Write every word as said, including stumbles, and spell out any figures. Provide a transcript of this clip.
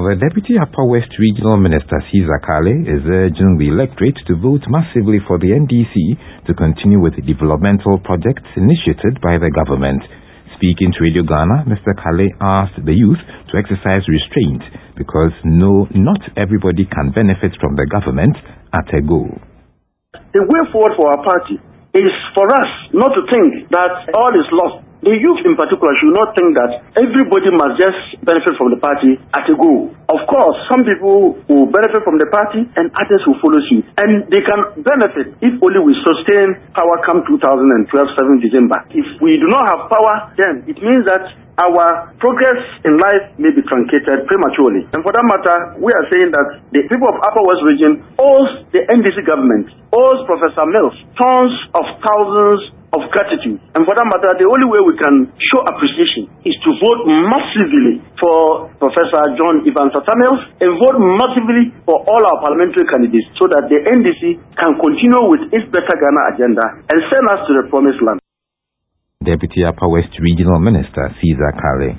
The Deputy Upper West Regional Minister Caesar Kale is urging the electorate to vote massively for the N D C to continue with the developmental projects initiated by the government. Speaking to Radio Ghana, Mister Kale asked the youth to exercise restraint because no, not everybody can benefit from the government at a go. The way forward for our party is for us not to think that all is lost. The youth in particular should not think that everybody must just benefit from the party at a go. Of course, some people will benefit from the party and others will follow suit. And they can benefit if only we sustain power come two thousand twelve, seventh December. If we do not have power, then it means that our progress in life may be truncated prematurely. And for that matter, we are saying that the people of Upper West Region owes the N D C government, owes Professor Mills, tons of thousands of gratitude. And for that matter, the only way we can show appreciation is to vote massively for Professor John Evans Atta Mills and vote massively for all our parliamentary candidates so that the N D C can continue with its Better Ghana agenda and send us to the promised land. Deputy Upper West Regional Minister Caesar Kale.